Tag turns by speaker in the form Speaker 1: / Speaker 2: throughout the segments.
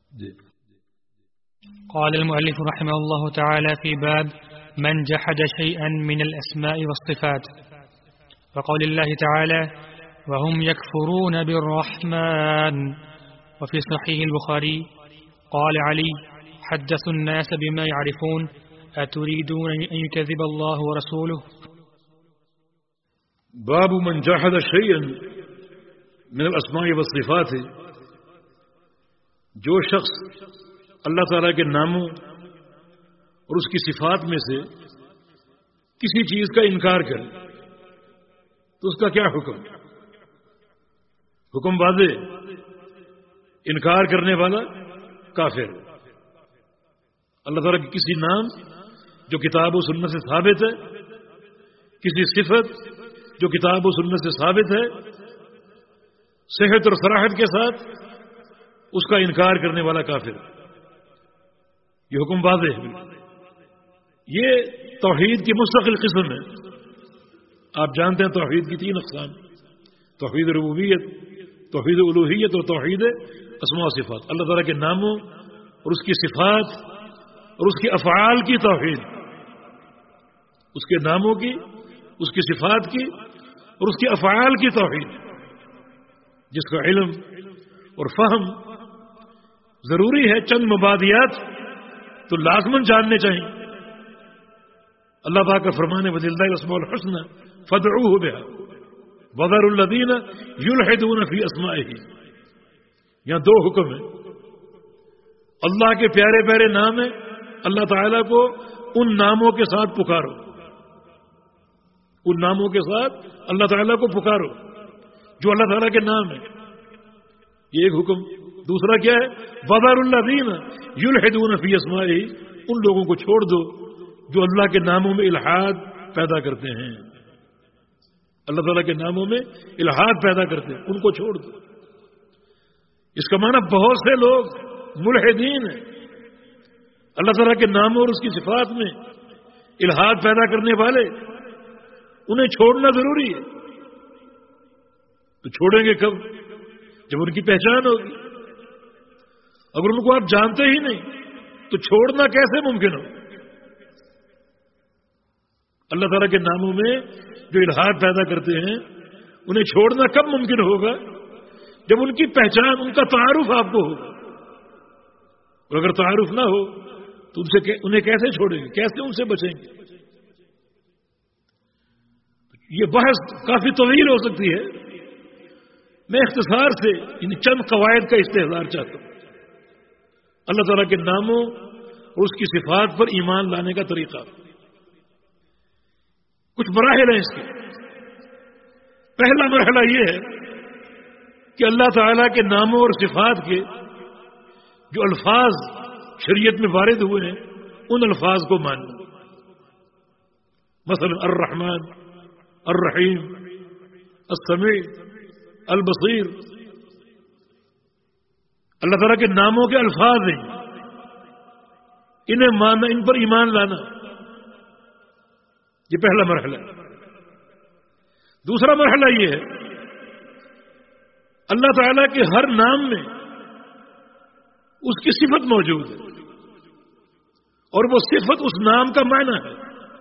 Speaker 1: قال المؤلف رحمه الله تعالى في باب من جحد شيئا من الأسماء والصفات، وقول الله تعالى وهم يكفرون بالرحمن. وفي صحيح البخاري قال علي حدثوا الناس بما يعرفون أتريدون أن يكذب الله ورسوله.
Speaker 2: باب من جحد شيئا من الاسماء والصفات، جو شخص اللہ تعالیٰ کے ناموں اور اس کی صفات میں سے کسی چیز کا انکار کرے تو اس کا کیا حکم؟ حکم واضح، انکار کرنے والا کافر۔ اللہ تعالیٰ کے کسی نام جو کتاب و سنت سے ثابت ہے، کسی صفت جو کتاب و سنت سے ثابت ہے، صحت اور صراحت کے ساتھ اس کا انکار کرنے والا کافر۔ یہ حکم واضح ہے۔ یہ توحید کی مستقل قسم ہے۔ آپ جانتے ہیں توحید کی 3 اقسام، توحید ربوبیت، توحید الوہیت اور توحید اسماء و صفات۔ اللہ تعالیٰ کے ناموں اور اس کی صفات اور اس کی افعال کی توحید، اس کے ناموں کی، اس کی صفات کی اور اس کی افعال کی توحید، جس کا علم اور فہم ضروری ہے۔ چند مبادیات تو لازماً جاننے چاہیے۔ اللہ پاک کا فرمان ہے وَلِلَّهِ الْأَسْمَاءُ الْحُسْنَى فَادْعُوهُ بِهَا وَذَرُوا الَّذِينَ يُلْحِدُونَ فِي أَسْمَائِهِ۔ یہاں 2 حکم ہیں۔ اللہ کے پیارے پیارے نام ہیں، اللہ تعالیٰ کو ان ناموں کے ساتھ پکارو، ان ناموں کے ساتھ اللہ تعالیٰ کو پکارو جو اللہ تعالیٰ کے نام ہیں۔ یہ ایک حکم۔ دوسرا کیا ہے؟ وَذَرُوا الَّذِينَ يُلْحِدُونَ فِي أَسْمَائِهِ، ان لوگوں کو چھوڑ دو جو اللہ کے ناموں میں الحاد پیدا کرتے ہیں، اللہ تعالیٰ کے ناموں میں الحاد پیدا کرتے ہیں، ان کو چھوڑ دو۔ اس کا معنی بہت سے لوگ ملحدین ہیں، اللہ تعالیٰ کے ناموں اور اس کی صفات میں الحاد پیدا کرنے والے، انہیں چھوڑنا ضروری ہے۔ تو چھوڑیں گے کب؟ جب ان کی پہچان ہوگی۔ اگر ان کو آپ جانتے ہی نہیں تو چھوڑنا کیسے ممکن ہو؟ اللہ تعالیٰ کے ناموں میں جو الحاد پیدا کرتے ہیں انہیں چھوڑنا کب ممکن ہوگا؟ جب ان کی پہچان، ان کا تعارف آپ کو ہوگا۔ اور اگر تعارف نہ ہو تو انہیں کیسے چھوڑیں گے؟ کیسے ان سے بچیں گے؟ یہ بحث کافی طویل ہو سکتی ہے، میں اختصار سے ان چند قواعد کا استحضار چاہتا ہوں۔ اللہ تعالیٰ کے ناموں اور اس کی صفات پر ایمان لانے کا طریقہ، کچھ مراحل ہیں اس کے۔ پہلا مرحلہ یہ ہے کہ اللہ تعالیٰ کے ناموں اور صفات کے جو الفاظ شریعت میں وارد ہوئے ہیں ان الفاظ کو ماننا۔ مثلا الرحمن، الرحیم، السمیع، البصیر، اللہ تعالیٰ کے ناموں کے الفاظ ہیں، انہیں ماننا، ان پر ایمان لانا، یہ پہلا مرحلہ ہے۔ دوسرا مرحلہ یہ ہے اللہ تعالیٰ کے ہر نام میں اس کی صفت موجود ہے اور وہ صفت اس نام کا معنی ہے۔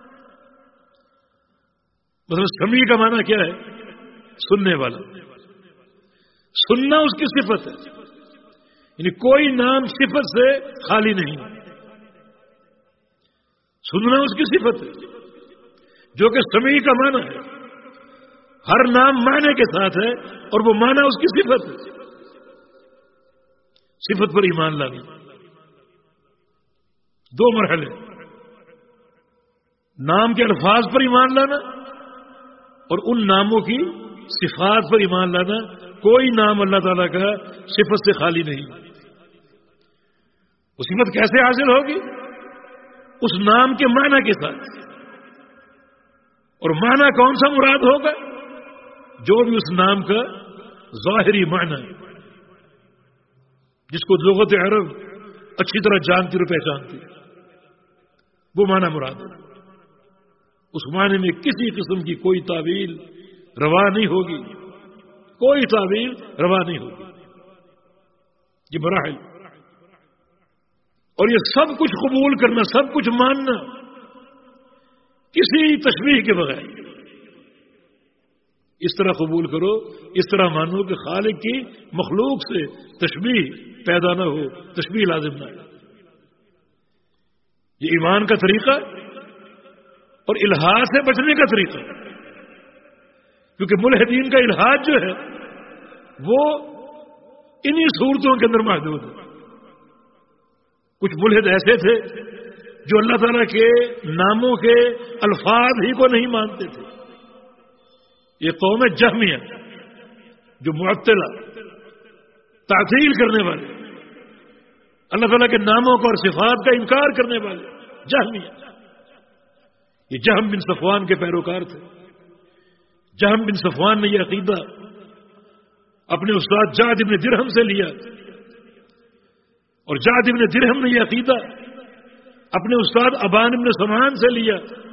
Speaker 2: مثلا سمیع کا معنی کیا ہے؟ سننے والا۔ سننا اس کی صفت ہے، یعنی کوئی نام صفت سے خالی نہیں۔ سننا اس کی صفت ہے جو کہ سمیع کا معنی ہے۔ ہر نام معنی کے ساتھ ہے اور وہ معنی اس کی صفت ہے۔ صفت پر ایمان لانا، 2 مرحلے، نام کے الفاظ پر ایمان لانا اور ان ناموں کی صفات پر ایمان لانا۔ کوئی نام اللہ تعالیٰ کا صفت سے خالی نہیں۔ وہ صفت کیسے حاصل ہوگی؟ اس نام کے معنی کے ساتھ۔ اور معنی کون سا مراد ہوگا؟ جو بھی اس نام کا ظاہری معنی ہے، جس کو لغت عرب اچھی طرح جانتی اور پہچانتی، وہ معنی مراد ہے۔ اس معنی میں کسی قسم کی کوئی تعویل روا نہیں ہوگی، کوئی تعویل روا نہیں ہوگی۔ یہ مراحل۔ اور یہ سب کچھ قبول کرنا، سب کچھ ماننا کسی تشبیہ کے بغیر، اس طرح قبول کرو، اس طرح مانو کہ خالق کی مخلوق سے تشبیہ پیدا نہ ہو، تشبیہ لازم نہ ہو۔ یہ ایمان کا طریقہ اور الحاد سے بچنے کا طریقہ، کیونکہ ملحدین کا الحاد جو ہے وہ انہی صورتوں کے اندر محدود ہے۔ کچھ ملحد ایسے تھے جو اللہ تعالیٰ کے ناموں کے الفاظ ہی کو نہیں مانتے تھے۔ یہ قوم جہمیہ جو معطلہ، تعطیل کرنے والے، اللہ تعالیٰ کے ناموں کو اور صفات کا انکار کرنے والے جہمیہ، یہ جہم بن صفوان کے پیروکار تھے۔ جہم بن صفوان نے یہ عقیدہ اپنے استاد جعد بن درہم سے لیا، اور جعد بن درہم نے یہ عقیدہ اپنے استاد ابان بن سمعان سے لیا۔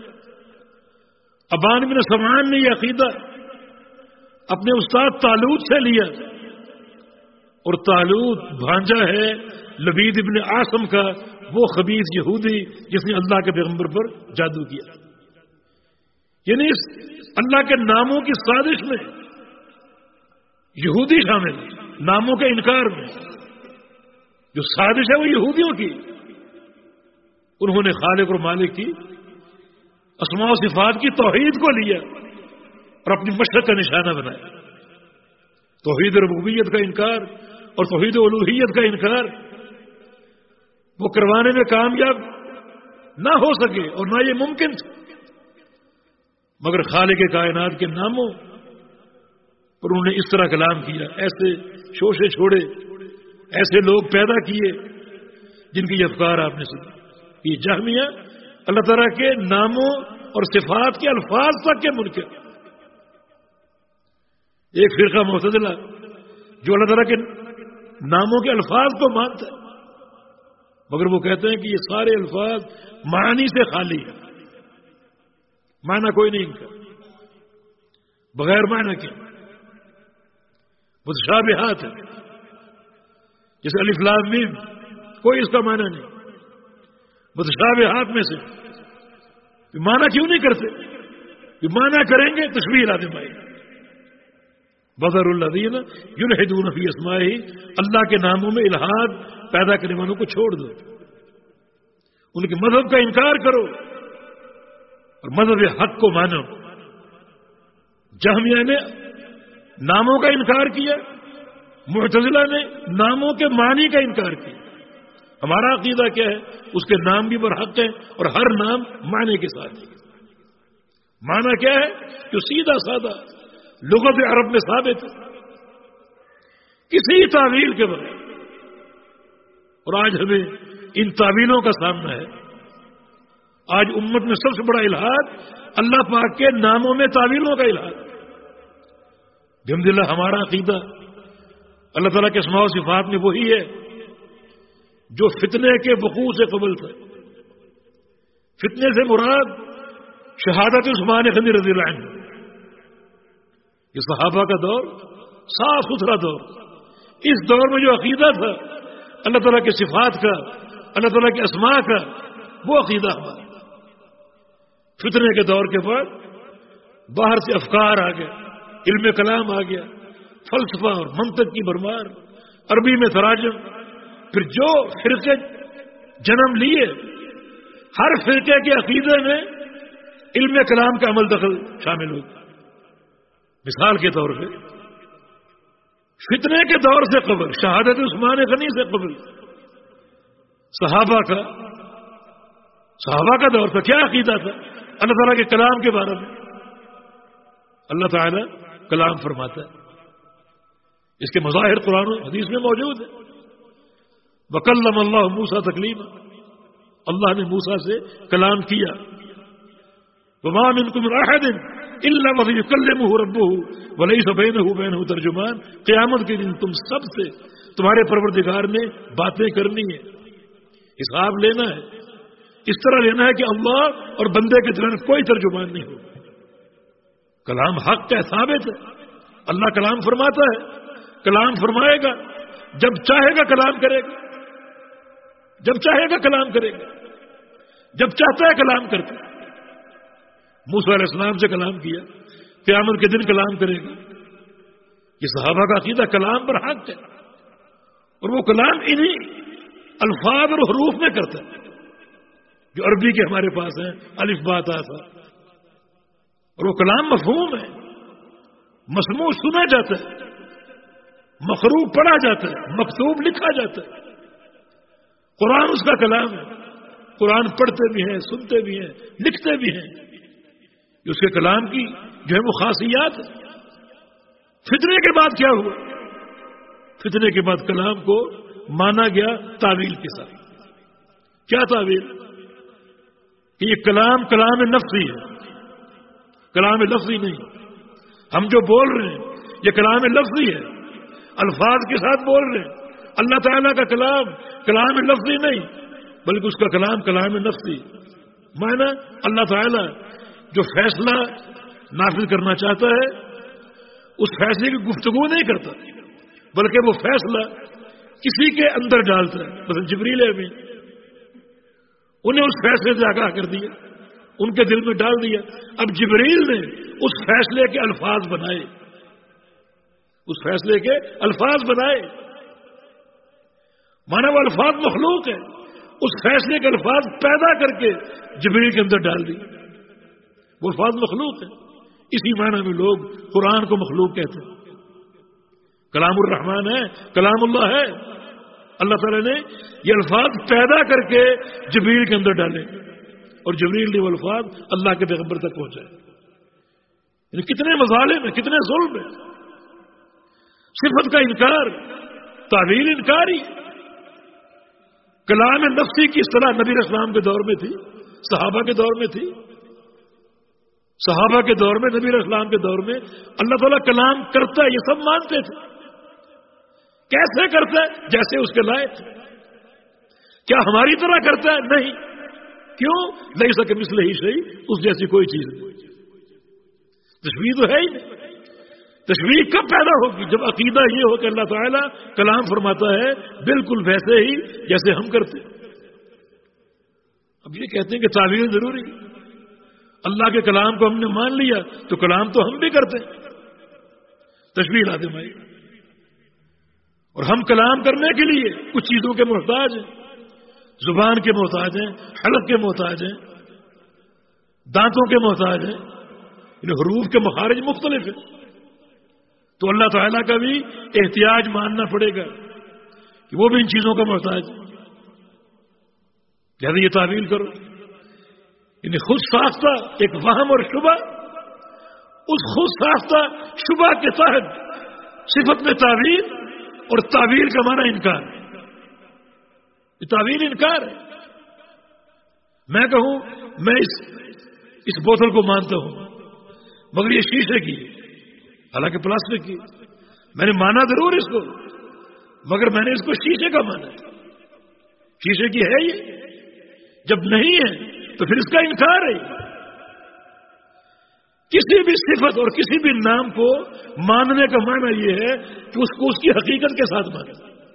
Speaker 2: ابان بن سمعان نے یہ عقیدہ اپنے استاد طالوت سے لیا، اور طالوت بھانجا ہے لبید ابن عاصم کا، وہ خبیث یہودی جس نے اللہ کے پیغمبر پر جادو کیا۔ یعنی اس اللہ کے ناموں کی سازش میں یہودی شامل ہے، ناموں کے انکار میں جو سازش ہے وہ یہودیوں کی۔ انہوں نے خالق اور مالک کی اسماء و صفات کی توحید کو لیا اور اپنی مشرق کا نشانہ بنایا۔ توحید ربوبیت کا انکار اور توحید الوہیت کا انکار وہ کروانے میں کامیاب نہ ہو سکے اور نہ یہ ممکن تھا، مگر خالق کائنات کے ناموں پر انہوں نے اس طرح کلام کیا، ایسے شوشے چھوڑے، ایسے لوگ پیدا کیے جن کی یہ افکار آپ نے سنی۔ یہ جہمیہ اللہ تعالیٰ کے ناموں اور صفات کے الفاظ تک کے منکر۔ ایک فرقہ معتزلہ جو اللہ تعالیٰ کے ناموں کے الفاظ کو مانتا ہے، مگر وہ کہتے ہیں کہ یہ سارے الفاظ معنی سے خالی ہیں، معنی کوئی نہیں ان کا، بغیر معنی کے متشابہات ہے، جیسے الف لام میم، کوئی اس کا معنی نہیں، متشابہات میں سے معنی کیوں نہیں کرتے؟ یہ معنی کریں گے تشبیہ لازم آئے گی۔ بذر الذین یلحدون فی اسمائہ، اللہ کے ناموں میں الحاد پیدا کرنے والوں کو چھوڑ دو، ان کے مذہب کا انکار کرو اور مذہب حق کو مانو۔ جہمیہ نے ناموں کا انکار کیا، معتزلہ نے ناموں کے معنی کا انکار کیا۔ ہمارا عقیدہ کیا ہے؟ اس کے نام بھی برحق ہیں اور ہر نام معنی کے ساتھ ہے۔ معنی کیا ہے؟ جو سیدھا سادہ لغت عرب میں ثابت ہے، کسی تعویل کے بغیر۔ اور آج ہمیں ان تعویلوں کا سامنا ہے۔ آج امت میں سب سے بڑا الحاد اللہ پاک کے ناموں میں تعویلوں کا الحاد۔ الحمدللہ ہمارا عقیدہ اللہ تعالیٰ کے اسماء و صفات میں وہی ہے جو فتنے کے وقوع سے قبل تھا۔ فتنے سے مراد شہادت عثمان غنی رضی اللہ عنہ، یہ صحابہ کا دور، صاف ستھرا دور۔ اس دور میں جو عقیدہ تھا اللہ تعالیٰ کے صفات کا، اللہ تعالیٰ کے اسماء کا، وہ عقیدہ ہمارا۔ فتنے کے دور کے بعد باہر سے افکار آ گئے، علم کلام آ گیا، فلسفہ اور منطق کی بھرمار، عربی میں تراجم، پھر جو فرقے جنم لیے، ہر فرقے کے عقیدے میں علم کلام کا عمل دخل شامل ہو گیا۔ مثال کے طور پہ فتنے کے دور سے قبل، شہادت عثمان غنی سے قبل صحابہ کا دور تھا، کیا عقیدہ تھا اللہ تعالیٰ کے کلام کے بارے میں؟ اللہ تعالیٰ کلام فرماتا ہے، اس کے مظاہر قرآن و حدیث میں موجود ہے۔ وَكَلَّمَ اللَّهُ مُوسَىٰ تَكْلِيمًا، اللہ نے موسیٰ سے کلام کیا۔ وَمَا مِنكُمْ مِنْ أَحَدٍ إِلَّا وَسَيُكَلِّمُهُ رَبُّهُ وَلَيْسَ بَيْنَهُ وَبَيْنَهُ تَرْجُمَانٌ، قیامت کے دن تم سب سے تمہارے پروردگار نے باتیں کرنی ہے، حساب لینا ہے، اس طرح لینا ہے کہ اللہ اور بندے کے درمیان کوئی ترجمان نہیں ہو۔ کلام حق کا ثابت ہے، اللہ کلام فرماتا ہے، کلام فرمائے گا، جب چاہے گا کلام کرے گا۔ جب چاہے گا کلام کرے گا، جب چاہتا ہے کلام کرتا ہے۔ موسیٰ علیہ السلام سے کلام کیا، قیامت کے دن کلام کرے گا۔ یہ صحابہ کا عقیدہ کلام پر حق ہے، اور وہ کلام انہی الفاظ اور حروف میں کرتا ہے جو عربی کے ہمارے پاس ہیں، الف با تا ثا، اور وہ کلام مفہوم ہے، مسموع سنا جاتا ہے، مقروء پڑھا جاتا ہے، مکتوب لکھا جاتا ہے۔ قرآن اس کا کلام ہے، قرآن پڑھتے بھی ہیں، سنتے بھی ہیں، لکھتے بھی ہیں۔ اس کے کلام کی جو ہے وہ خاصیات ہے۔ فتنے کے بعد کیا ہوا؟ فتنے کے بعد کلام کو مانا گیا تعویل کے ساتھ۔ کیا تعویل؟ کہ یہ کلام نفسی ہے، کلام لفظی نہیں۔ ہم جو بول رہے ہیں یہ کلام لفظی ہے، الفاظ کے ساتھ بول رہے ہیں۔ اللہ تعالیٰ کا کلام لفظی نہیں، بلکہ اس کا کلام نفسی۔ معنی اللہ تعالیٰ جو فیصلہ نافذ کرنا چاہتا ہے اس فیصلے کی گفتگو نہیں کرتا، بلکہ وہ فیصلہ کسی کے اندر ڈالتا ہے۔ مثلا جبریل امین، انہیں اس فیصلے سے آگاہ کر دیا، ان کے دل میں ڈال دیا۔ اب جبریل نے اس فیصلے کے الفاظ بنائے، اس فیصلے کے الفاظ بنائے۔ مانا وہ الفاظ مخلوق ہے، اس فیصلے کے الفاظ پیدا کر کے جبریل کے اندر ڈال دی۔ وہ الفاظ مخلوق ہے۔ اسی معنی میں لوگ قرآن کو مخلوق کہتے ہیں۔ کلام الرحمن ہے، کلام اللہ ہے۔ اللہ تعالیٰ نے یہ الفاظ پیدا کر کے جبریل کے اندر ڈالے، اور جبریل نے وہ الفاظ اللہ کے پیغمبر تک پہنچائے۔ یعنی کتنے مظالم ہیں، کتنے ظلم ہیں۔ صفت کا انکار، تعویل انکاری۔ کلام نفسی کی اصطلاح نبی علیہ السلام کے دور میں تھی، صحابہ کے دور میں تھی۔ صحابہ کے دور میں، نبی علیہ السلام کے دور میں اللہ تعالیٰ کلام کرتا ہے، یہ سب مانتے تھے۔ کیسے کرتا ہے؟ جیسے اس کے لائق۔ کیا ہماری طرح کرتا ہے؟ نہیں۔ کیوں؟ لیس کمثلہ شیء، اس جیسی کوئی چیز نہیں۔ تشبیہ تو ہے ہی نہیں۔ تشبیہ کب پیدا ہوگی؟ جب عقیدہ یہ ہو کہ اللہ تعالیٰ کلام فرماتا ہے بالکل ویسے ہی جیسے ہم کرتے ہیں۔ اب یہ کہتے ہیں کہ تعویل ضروری ہے، اللہ کے کلام کو ہم نے مان لیا تو کلام تو ہم بھی کرتے ہیں۔ تشبیہ لازم آئی، اور ہم کلام کرنے کے لیے کچھ چیزوں کے محتاج ہیں، زبان کے محتاج ہیں، حلق کے محتاج ہیں، دانتوں کے محتاج ہیں، یعنی حروف کے مخارج مختلف ہیں۔ تو اللہ تعالیٰ کا بھی احتیاج ماننا پڑے گا کہ وہ بھی ان چیزوں کا محتاج ہے۔ لہذا یہ تعویل کرو، یعنی خود ساختہ ایک وہم اور شبہ، اس خود ساختہ شبہ کے تحت صفت میں تعویل، اور تعویل کا معنی انکار ہے۔ یہ تعویل انکار ہے۔ میں کہوں میں اس بوتل کو مانتا ہوں، مگر یہ شیشے کی، حالانکہ پلاسٹک کی، میں نے مانا ضرور اس کو، مگر میں نے اس کو شیشے کا مانا ہے۔ شیشے کی ہے یہ، جب نہیں ہے تو پھر اس کا انکار ہے۔ کسی بھی صفت اور کسی بھی نام کو ماننے کا معنی یہ ہے کہ اس کو اس کی حقیقت کے ساتھ مانو۔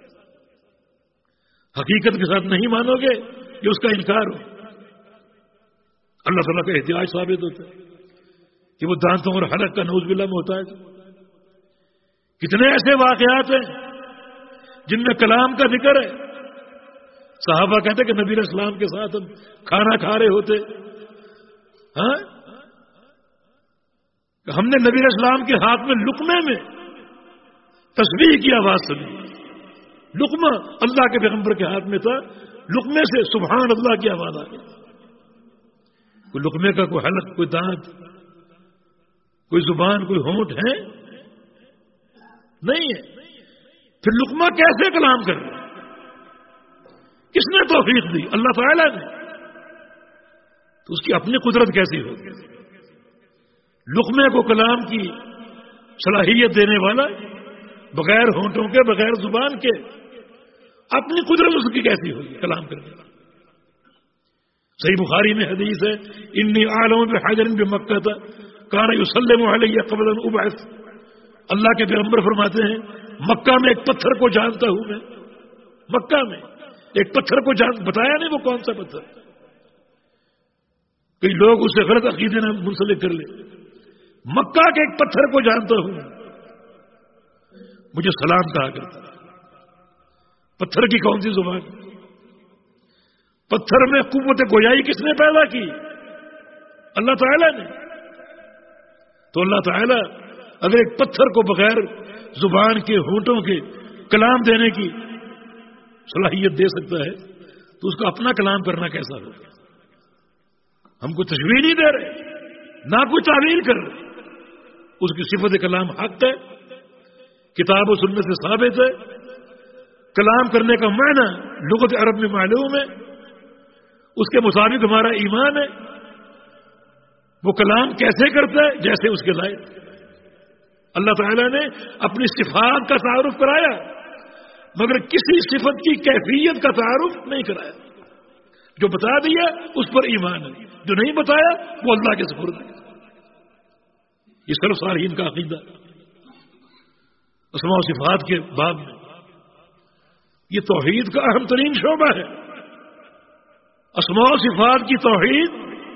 Speaker 2: حقیقت کے ساتھ نہیں مانو گے یہ اس کا انکار ہو۔ اللہ تعالیٰ کا احتیاج ثابت ہوتا ہے کہ وہ دانتوں اور حلق کا نعوذ باللہ محتاج۔ کتنے ایسے واقعات ہیں جن میں کلام کا ذکر ہے۔ صحابہ کہتے کہ نبی علیہ السلام کے ساتھ ہم کھانا کھا رہے ہوتے، ہاں، ہم نے نبی علیہ السلام کے ہاتھ میں لقمے میں تسبیح کی آواز سنی۔ لقمہ اللہ کے پیغمبر کے ہاتھ میں تھا، لقمے سے سبحان اللہ کی آواز آ گئی۔ کوئی لقمے کا کوئی حلق، کوئی دانت، کوئی زبان، کوئی ہونٹ ہے؟ نہیں ہے۔ پھر لقمہ کیسے کلام کر رہا ہے؟ کس نے توفیق دی؟ اللہ تعالیٰ نے۔ تو اس کی اپنی قدرت کیسی ہوگی؟ لقمے کو کلام کی صلاحیت دینے والا، بغیر ہونٹوں کے، بغیر زبان کے، اپنی قدرت اس کی کیسی ہوگی کلام کرنے والا؟ صحیح بخاری میں حدیث ہے، انی اعلم بحجر بمکہ کان یسلم علی قبل ان ابعث۔ اللہ کے پیغمبر فرماتے ہیں مکہ میں ایک پتھر کو جانتا ہوں میں، مکہ میں ایک پتھر کو بتایا نہیں وہ کون سا پتھر. کئی لوگ اسے غلط عقیدے میں منسلک کر لیں. مکہ کے ایک پتھر کو جانتا ہوں, مجھے سلام کہا کرتا. پتھر کی کون سی زبان؟ پتھر میں قوت گویائی کس نے پیدا کی؟ اللہ تعالیٰ نے. تو اللہ تعالیٰ اگر ایک پتھر کو بغیر زبان کے ہونٹوں کے کلام دینے کی صلاحیت دے سکتا ہے تو اس کا اپنا کلام کرنا کیسا ہوگا؟ ہم کو تشبیہ نہیں دے رہے, نہ کوئی تعبیر کر رہے. اس کی صفت کلام حق ہے, کتاب و سنت سے ثابت ہے. کلام کرنے کا معنی لغت عرب میں معلوم ہے, اس کے مطابق ہمارا ایمان ہے. وہ کلام کیسے کرتا ہے؟ جیسے اس کے لائق. اللہ تعالیٰ نے اپنی صفات کا تعارف کرایا مگر کسی صفت کی کیفیت کا تعارف نہیں کرایا. جو بتا دیا اس پر ایمان ہے, جو نہیں بتایا وہ اللہ کے سپرد ہے. یہ سلف صالحین کا عقیدہ اسماء و صفات کے باب میں یہ توحید کا اہم ترین شعبہ ہے. اسماء و صفات کی توحید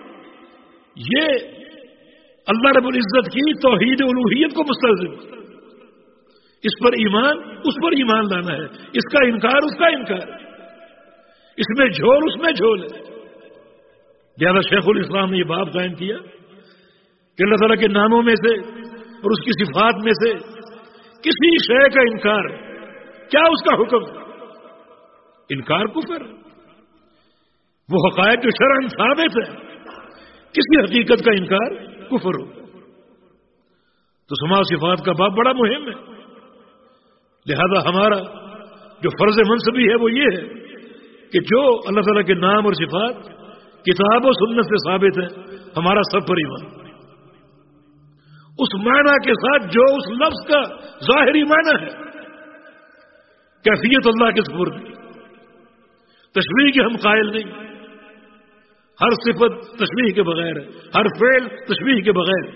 Speaker 2: یہ اللہ رب العزت کی توحید الوہیت کو مستلزم. اس پر ایمان, اس پر ایمان لانا ہے. اس کا انکار, اس کا انکار. اس میں جھول, اس میں جھول ہے. لہذا شیخ الاسلام نے یہ باب قائم کیا کہ اللہ تعالیٰ کے ناموں میں سے اور اس کی صفات میں سے کسی شے کا انکار, کیا اس کا حکم؟ انکار کفر. وہ حقائق جو شرعاً ثابت ہے, کسی حقیقت کا انکار کفر ہو. تو اسماء و صفات کا باب بڑا مہم ہے. لہذا ہمارا جو فرض منصبی ہے وہ یہ ہے کہ جو اللہ تعالیٰ کے نام اور صفات کتاب و سنت سے ثابت ہے ہمارا سب پر ایمان. اس معنی کے ساتھ جو اس لفظ کا ظاہری معنی ہے, کیفیت اللہ کے سپرد. تشبیہ کے ہم قائل نہیں. ہر صفت تشبیہ کے بغیر ہے, ہر فعل تشبیہ کے بغیر.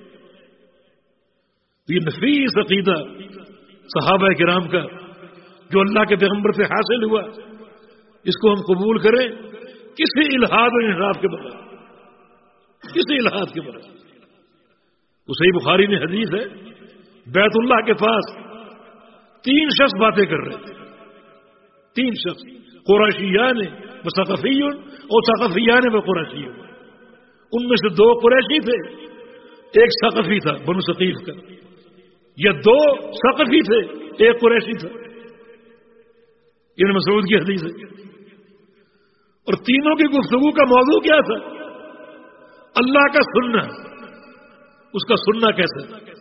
Speaker 2: یہ نفیس عقیدہ صحابہ کرام کا جو اللہ کے پیغمبر سے حاصل ہوا, اس کو ہم قبول کریں کسی الحاد اور انحراف کے بغیر, کسی الحاد کے بغیر. تو صحیح بخاری میں حدیث ہے, بیت اللہ کے پاس 3 شخص باتیں کر رہے تھے. 3 شخص, قریشیان و ثقفیون اور ثقفیان و قریشیون. ان میں سے 2 قریشی تھے, ایک ثقفی تھا بنو ثقیف کا, یا 2 ثقفی تھے, ایک قریشی تھا. ابن مسعود کی حدیث ہے. اور تینوں کی گفتگو کا موضوع کیا تھا؟ اللہ کا سننا. اس کا سننا کیسا؟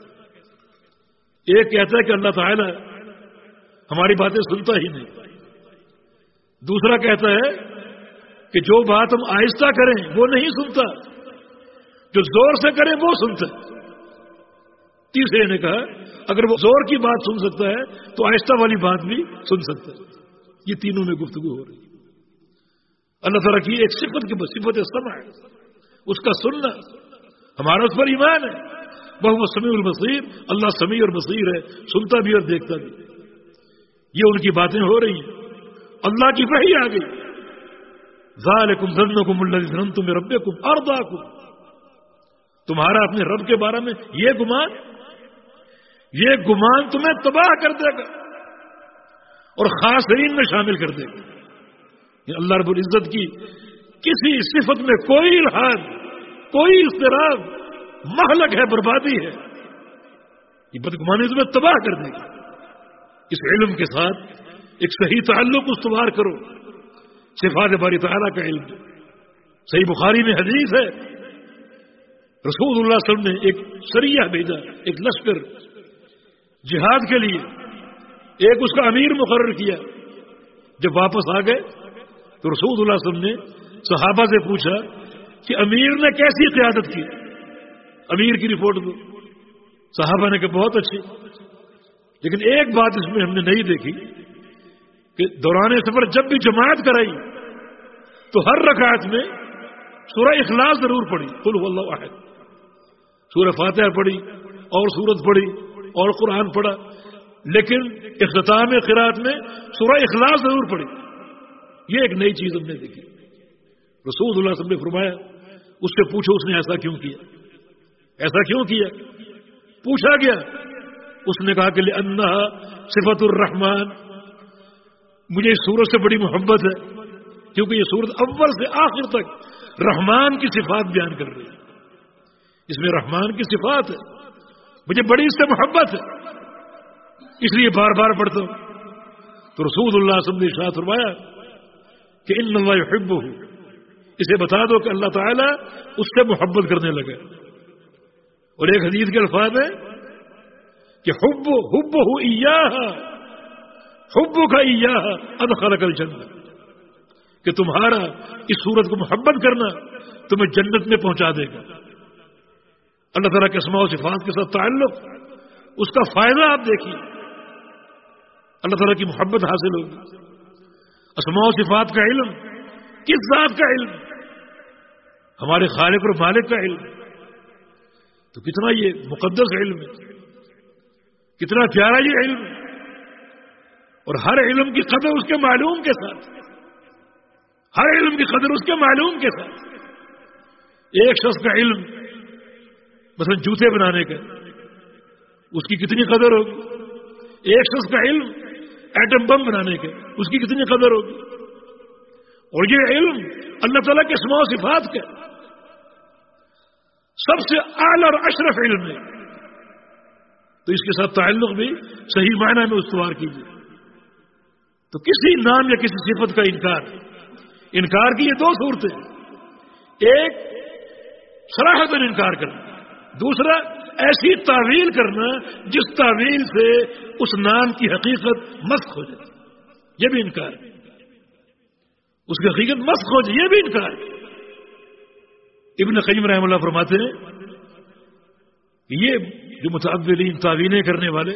Speaker 2: ایک کہتا ہے کہ اللہ تعالیٰ ہماری باتیں سنتا ہی نہیں. دوسرا کہتا ہے کہ جو بات ہم آہستہ کریں وہ نہیں سنتا, جو زور سے کریں وہ سنتا. تیسرے نے کہا اگر وہ زور کی بات سن سکتا ہے تو آہستہ والی بات بھی سن سکتا ہے. یہ تینوں میں گفتگو ہو رہی ہے. اللہ تعالیٰ کی ایک صفت کی صفت سمع ہے, اس کا سننا. ہمارا اس پر ایمان ہے. وہ سمیع البصیر, اللہ سمیع اور بصیر ہے, سنتا بھی اور دیکھتا بھی. یہ ان کی باتیں ہو رہی ہیں. اللہ کی وحی آ گئی. ذالکم ظنکم الذی ظننتم بربکم ارداکم. تمہارا اپنے رب کے بارے میں یہ گمان تمہیں تباہ کر دے گا اور خاسرین میں شامل کر دے گا. یہ اللہ رب العزت کی کسی صفت میں کوئی الحاد, کوئی اضطراب, مہلک ہے, بربادی ہے. یہ بدگمانی تمہیں تباہ کر دے گی. اس علم کے ساتھ ایک صحیح تعلق استوار کرو. صفات باری تعالیٰ کا علم. صحیح بخاری میں حدیث ہے, رسول اللہ صلی اللہ علیہ وسلم نے ایک سریہ بھیجا, ایک لشکر جہاد کے لیے. ایک اس کا امیر مقرر کیا. جب واپس آ گئے تو رسول اللہ صلی اللہ علیہ وسلم نے صحابہ سے پوچھا کہ امیر نے کیسی قیادت کی, امیر کی رپورٹ دو. صحابہ نے کہا بہت اچھی, لیکن ایک بات اس میں ہم نے نہیں دیکھی کہ دوران سفر جب بھی جماعت کرائی تو ہر رکعت میں سورہ اخلاص ضرور پڑھی, قل هو اللہ احد. سورہ فاتحہ پڑھی اور سورت پڑھی اور قرآن پڑھا, لیکن اختتام قرات میں سورہ اخلاص ضرور پڑھی. یہ ایک نئی چیز ہم نے دیکھی. رسول اللہ صلی اللہ علیہ وسلم نے فرمایا اس سے پوچھو اس نے ایسا کیوں کیا, ایسا کیوں کیا. پوچھا گیا, اس نے کہا کہ لأنہا صفت الرحمن, مجھے اس سورت سے بڑی محبت ہے کیونکہ یہ سورت اول سے آخر تک رحمان کی صفات بیان کر رہی ہے. اس میں رحمان کی صفات ہے, مجھے بڑی اس سے محبت ہے, اس لیے بار بار پڑھتا ہوں. تو رسول اللہ صلی اللہ علیہ وسلم نے ارشاد فرمایا کہ ان اللہ یحبہ, اسے بتا دو کہ اللہ تعالیٰ اس سے محبت کرنے لگا. اور ایک حدیث کے الفاظ ہے کہ حبہ ایاہا, حبک ایاہا ادخلک الجنہ, کہ تمہارا اس صورت کو محبت کرنا تمہیں جنت میں پہنچا دے گا. اللہ تعالیٰ کے اسماء و صفات کے ساتھ تعلق, اس کا فائدہ آپ دیکھیے. اللہ تعالیٰ کی محبت حاصل ہوگی. اسماء و صفات کا علم, کس ذات کا علم؟ ہمارے خالق اور مالک کا علم. تو کتنا یہ مقدس علم ہے, کتنا پیارا یہ علم ہے. اور ہر علم کی قدر اس کے معلوم کے ساتھ, ہر علم کی قدر اس کے معلوم کے ساتھ. ایک شخص کا علم مثلا جوتے بنانے کا, اس کی کتنی قدر ہوگی. ایک شخص کا علم ایٹم بم بنانے کا, اس کی کتنی قدر ہوگی. اور یہ علم اللہ تعالیٰ کے اسماء و صفات کا سب سے اعلی اور اشرف علم ہے. تو اس کے ساتھ تعلق بھی صحیح معنی میں استوار کیجیے. تو کسی نام یا کسی صفت کا انکار کی یہ دو صورتیں, ایک صراحتاً انکار کرنا, دوسرا ایسی تعویل کرنا جس تعویل سے اس نام کی حقیقت مسخ ہو جائے, یہ بھی انکار ہے. اس کی حقیقت مسخ ہو جائے, یہ بھی انکار ہے. ابن قیم رحمہ اللہ فرماتے ہیں کہ یہ جو متعولین تعویلیں کرنے والے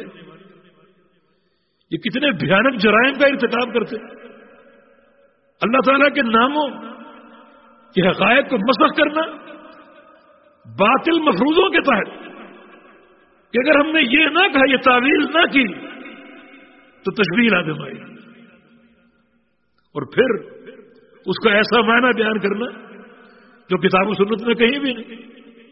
Speaker 2: یہ کتنے بھیانک جرائم کا ارتکاب کرتے. اللہ تعالیٰ کے ناموں کی حقائق کو مسخ کرنا باطل مفروضوں کے تحت, کہ اگر ہم نے یہ نہ کہا, یہ تعویل نہ کی تو تشبیہ لازم آئی. اور پھر اس کا ایسا معنی بیان کرنا جو کتاب و سنت میں کہیں بھی نہیں.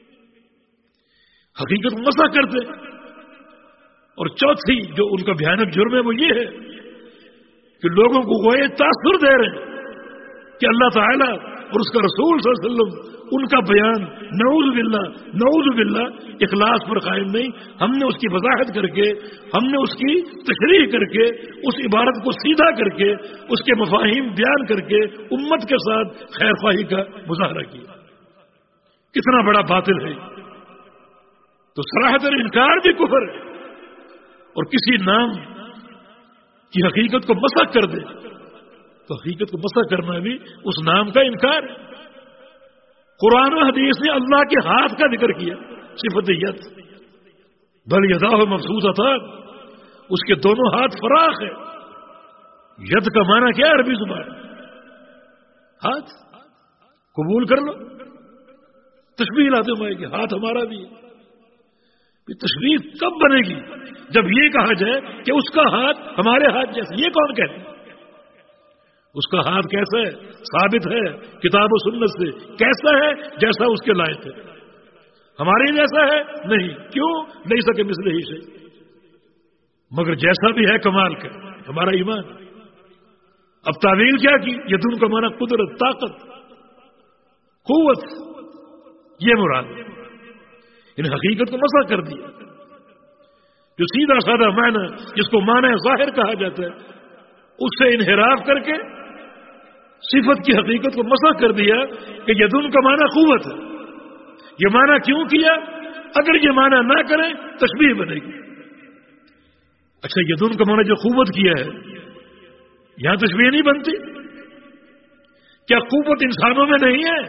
Speaker 2: حقیقت مسخ کرتے. اور چوتھی جو ان کا بھیانک جرم ہے وہ یہ ہے کہ لوگوں کو وہ تاثر دے رہے ہیں کہ اللہ تعالیٰ اور اس کا رسول صلی اللہ علیہ وسلم ان کا بیان نعوذ باللہ اخلاص پر قائم نہیں. ہم نے اس کی وضاحت کر کے, ہم نے اس کی تشریح کر کے, اس عبارت کو سیدھا کر کے, اس کے مفاہیم بیان کر کے امت کے ساتھ خیر خواہی کا مظاہرہ کیا. کتنا بڑا باطل ہے. تو صراحتاً انکار بھی کفر ہے, اور کسی نام کی حقیقت کو مسخ کر دے تو حقیقت کو مسخ کرنا بھی اس نام کا انکار ہے. قرآن و حدیث نے اللہ کے ہاتھ کا ذکر کیا, صفت ید, بل یداہ مبسوطتان, اس کے دونوں ہاتھ فراخ ہے. ید کا معنی کیا ہے عربی زبان؟ ہاتھ. قبول کر لو, تشبیہ لاتے ہوئے کہ ہاتھ ہمارا بھی ہے. تشبیہ کب بنے گی؟ جب یہ کہا جائے کہ اس کا ہاتھ ہمارے ہاتھ جیسا. یہ کون کہتے ہیں؟ اس کا ہاتھ کیسا ہے؟ ثابت ہے کتاب و سنت سے. کیسا ہے؟ جیسا اس کے لائق ہے. ہمارے جیسا ہے نہیں. کیوں نہیں سکے مثل ہی سے, مگر جیسا بھی ہے کمال کا ہمارا ایمان. اب تعویل کیا کی؟ یدن کا معنی قدرت, طاقت, قوت, یہ مراد. ان حقیقت کو مسخ کر دیا. جو سیدھا سادہ معنی جس کو معنی ظاہر کہا جاتا ہے اس سے انحراف کر کے صفت کی حقیقت کو مسخ کر دیا کہ یدن کا معنی قوت ہے. یہ معنی کیوں کیا؟ اگر یہ معنی نہ کریں تشبیہ بنے گی. اچھا, یدن کا معنی جو قوت کیا ہے یہاں تشبیہ نہیں بنتی؟ کیا قوت انسانوں میں نہیں ہے؟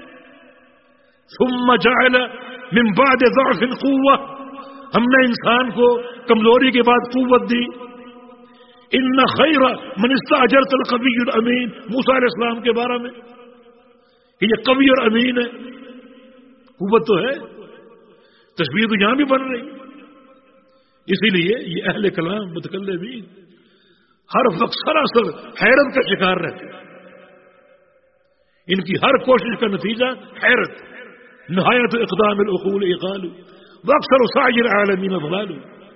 Speaker 2: ثم جعل من بعد ضعف قوة, ہم نے انسان کو کمزوری کے بعد قوت دی. ان خیر من استاجرت القوی الامین, موسیٰ علیہ السلام کے بارے میں کہ یہ قوی اور امین ہے. قوت تو ہے, تشبیہ تو یہاں بھی بن رہی. اسی لیے یہ اہل کلام متکلمین ہر وقت سراسر حیرت کا شکار رہتے ہیں ان کی ہر کوشش کا نتیجہ حیرت. نہایت اقدام العقول اقال واکثر سائر العالمین ضلال.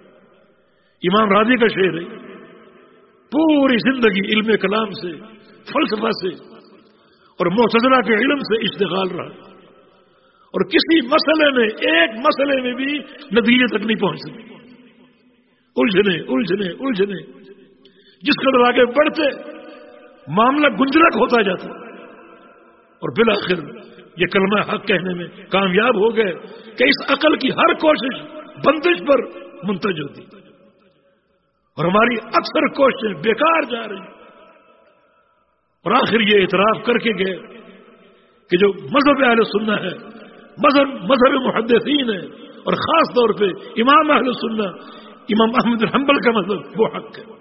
Speaker 2: امام راضی کا شعر ہے. پوری زندگی علم کلام سے، فلسفہ سے اور معتزلہ کے علم سے اشتغال رہا، اور کسی مسئلے میں، ایک مسئلے میں بھی نتیجے تک نہیں پہنچ سکے. الجھنے الجھنے الجھنے، جس قدر آگے بڑھتے معاملہ گنجلک ہوتا جاتا، اور بالآخر یہ کلمہ حق کہنے میں کامیاب ہو گئے کہ اس عقل کی ہر کوشش بندش پر منتج ہوتی، اور ہماری اکثر کوششیں بیکار جا رہی. اور آخر یہ اعتراف کر کے گئے کہ جو مذہب اہل سنہ ہے، مذہب محدثین ہے، اور خاص طور پہ امام اہل سنہ امام احمد بن حنبل کا مذہب، وہ حق ہے.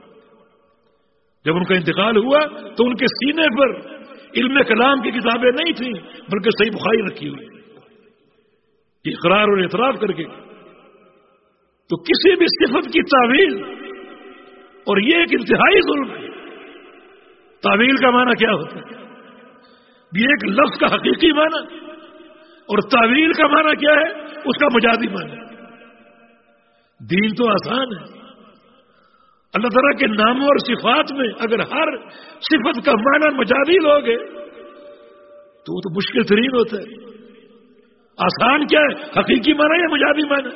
Speaker 2: جب ان کا انتقال ہوا تو ان کے سینے پر علم کلام کی کتابیں نہیں تھیں، بلکہ صحیح بخاری رکھی ہوئی. یہ اقرار اور اعتراف کر کے تو کسی بھی صفت کی تعویل، اور یہ ایک انتہائی ظلم ہے. تعویل کا معنی کیا ہوتا ہے؟ یہ ایک لفظ کا حقیقی معنی، اور تعویل کا معنی کیا ہے؟ اس کا مجازی معنی. دین تو آسان ہے. اللہ تعالیٰ کے ناموں اور صفات میں اگر ہر صفت کا معنی مجازی لوگے تو وہ تو مشکل ترین ہوتا ہے. آسان کیا ہے؟ حقیقی معنی یا مجازی معنی؟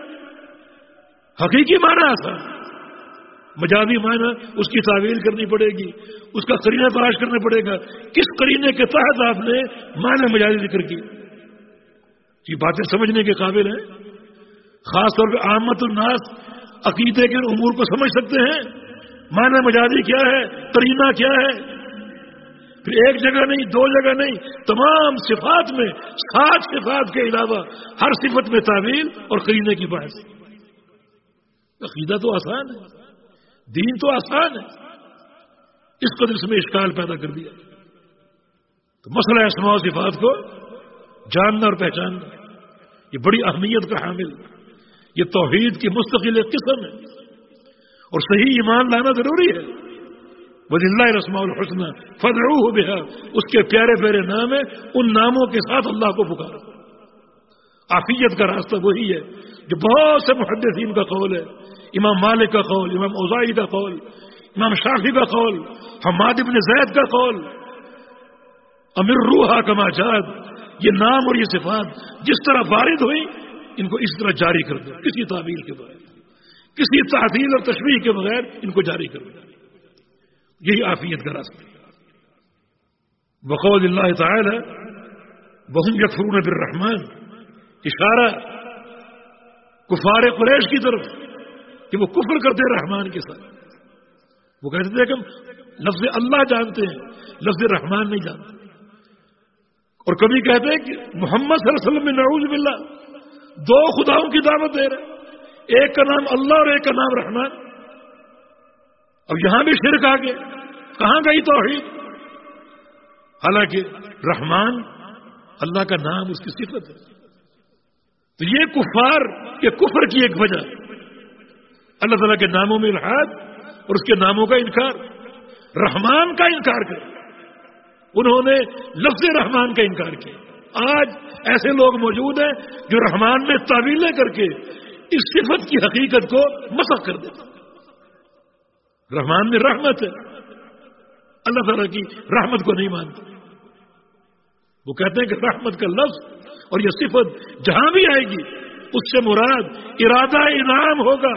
Speaker 2: حقیقی معنی آسان، مجازی معنی اس کی تعویل کرنی پڑے گی، اس کا قرینہ تلاش کرنا پڑے گا. کس قرینے کے تحت آپ نے معنی مجازی ذکر کی؟ یہ باتیں سمجھنے کے قابل ہیں. خاص طور پہ عامت الناس عقیدے کے امور کو سمجھ سکتے ہیں. معنی مجازی کیا ہے، قرینہ کیا ہے. پھر ایک جگہ نہیں، دو جگہ نہیں، تمام صفات میں 7 صفات کے علاوہ ہر صفت میں تعویل اور قرینے کی بحث. عقیدہ تو آسان ہے، دین تو آسان ہے، اس قدر اس میں اشکال پیدا کر دیا. تو مسئلہ اسماء و صفات کو جاننا اور پہچاننا یہ بڑی اہمیت کا حامل، یہ توحید کی مستقل ایک قسم ہے، اور صحیح ایمان لانا ضروری ہے. وَلِلَّهِ الْأَسْمَاءُ الْحُسْنَى فَادْعُوهُ بِهَا، اس کے پیارے پیارے نام ہیں، ان ناموں کے ساتھ اللہ کو پکارو. عافیت کا راستہ وہی ہے جو بہت سے محدثین کا قول ہے. امام مالک کا قول، امام اوزاعی کا قول، امام شافعی کا قول، حماد بن زید کا قول، امرّوہا کما جاءت. یہ نام اور یہ صفات جس طرح وارد ہوئی ان کو اس طرح جاری کر دو، کسی تعبیر کے بغیر، کسی تعطیل اور تشبیہ کے بغیر ان کو جاری کر دو. یہی عافیت کا راستہ. وقول اللہ تعالی وہم یکفرون بالرحمن، اشارہ کفار قریش کی طرف کہ وہ کفر کرتے رحمان کے ساتھ. وہ کہتے تھے کہ ہم لفظ اللہ جانتے ہیں، لفظ رحمان نہیں جانتے. اور کبھی کہتے ہیں کہ محمد صلی اللہ علیہ وسلم میں نعوذ باللہ 2 خداؤں کی دعوت دے رہے، ایک کا نام اللہ اور ایک کا نام رحمان. اب یہاں بھی شرک آ گئے، کہاں گئی توحید؟ حالانکہ رحمان اللہ کا نام، اس کی صفت ہے. تو یہ کفار کے کفر کی ایک وجہ، اللہ تعالیٰ کے ناموں میں الحاد اور اس کے ناموں کا انکار، رحمان کا انکار کر. انہوں نے لفظ رحمان کا انکار کیا. آج ایسے لوگ موجود ہیں جو رحمان میں تعویلیں کر کے اس صفت کی حقیقت کو مسخ کر دیتے. رحمان میں رحمت ہے، اللہ تعالیٰ کی رحمت کو نہیں مانتے. وہ کہتے ہیں کہ رحمت کا لفظ اور یہ صفت جہاں بھی آئے گی اس سے مراد ارادہ انعام ہوگا.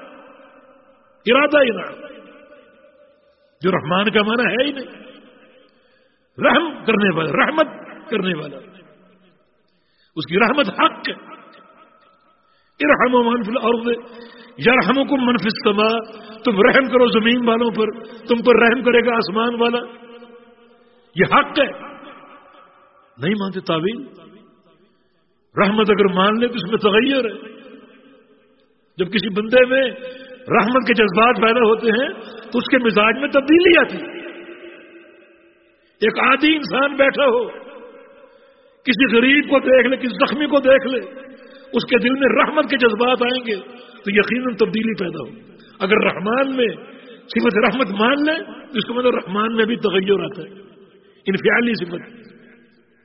Speaker 2: ارادہ انعام جو رحمان کا معنی ہے ہی نہیں. رحم کرنے والا، رحمت کرنے والا، اس کی رحمت حق ہے. ارحموا من فی الارض یرحمکم من فی السماء، تم رحم کرو زمین والوں پر، تم پر رحم کرے گا آسمان والا. یہ حق ہے. نہیں مانتے تعویل. رحمت اگر مان لے تو اس میں تغیر ہے. جب کسی بندے میں رحمت کے جذبات پیدا ہوتے ہیں تو اس کے مزاج میں تبدیلی آتی ہے. ایک عادی انسان بیٹھا ہو، کسی غریب کو دیکھ لے، کسی زخمی کو دیکھ لے، اس کے دل میں رحمت کے جذبات آئیں گے تو یقیناً تبدیلی پیدا ہو. اگر رحمان میں صفت رحمت مان لیں تو اس کو مطلب رحمان میں بھی تغیر آتا ہے، انفعالی صفت.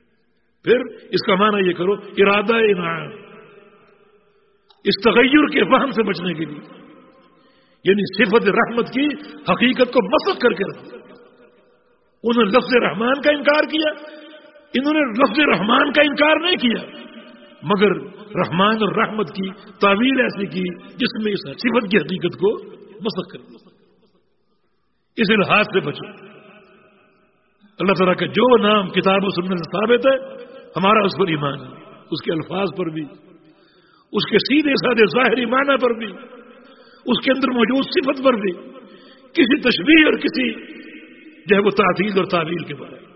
Speaker 2: پھر اس کا معنی یہ کرو ارادہ انعام، اس تغیر کے فہم سے بچنے کے لیے، یعنی صفت رحمت کی حقیقت کو مسخ کر کے رکھا۔ انہوں نے لفظ رحمان کا انکار کیا، انہوں نے لفظ رحمان کا انکار نہیں کیا، مگر رحمان اور رحمت کی تعویل ایسی کی جس میں اس صفت کی حقیقت کو مسخ کر دیا۔ اس الحاظ سے بچو۔ اللہ تعالیٰ کا جو نام کتاب و سنت سے ثابت ہے ہمارا اس پر ایمان ہے، اس کے الفاظ پر بھی، اس کے سیدھے سادھے ظاہری معنی پر بھی، اس کے اندر موجود صفت پر بھی، کسی تشبیہ اور کسی جو ہے وہ تعطیل اور تعویل کے بارے میں